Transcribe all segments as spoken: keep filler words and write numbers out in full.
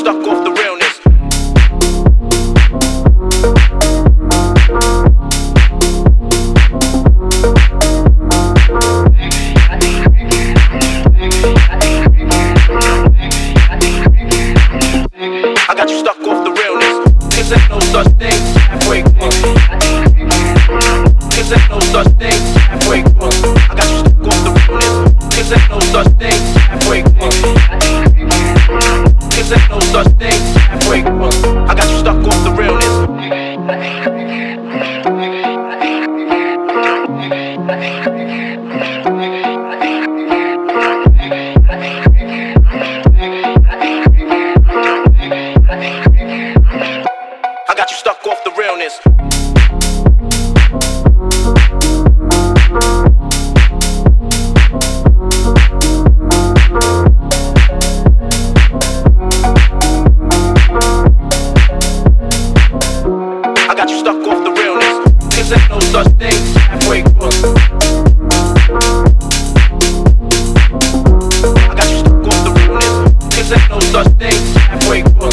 stuck off the realness. I got you stuck off the realness. Cause ain't no such thing as halfway crunk. Cause ain't no such thing as halfway crunk. I got you stuck off the realness. Cause ain't no such thing as halfway crunk. Cause ain't no such thing as halfway crunk. I got you stuck off the realness. I got you stuck off the realness. I got you stuck off the realness. Cause ain't no such thing as halfway crunk. I got you stuck off the realness. Cause ain't no such thing as halfway crunk.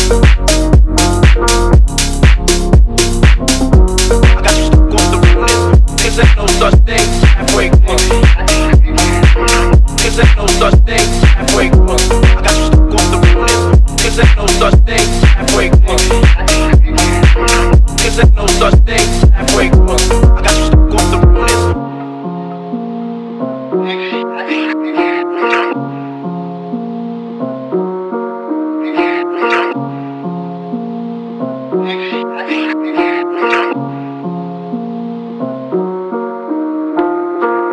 I got you stuck off the realness. Cause ain't no such thing as halfway crunk. Cause ain't no such thing as halfway crunk. I got you stuck off the realness. Cause ain't no such thing as halfway crunk. Cause ain't no such thing as halfway crunk. I got you stuck off the realness. I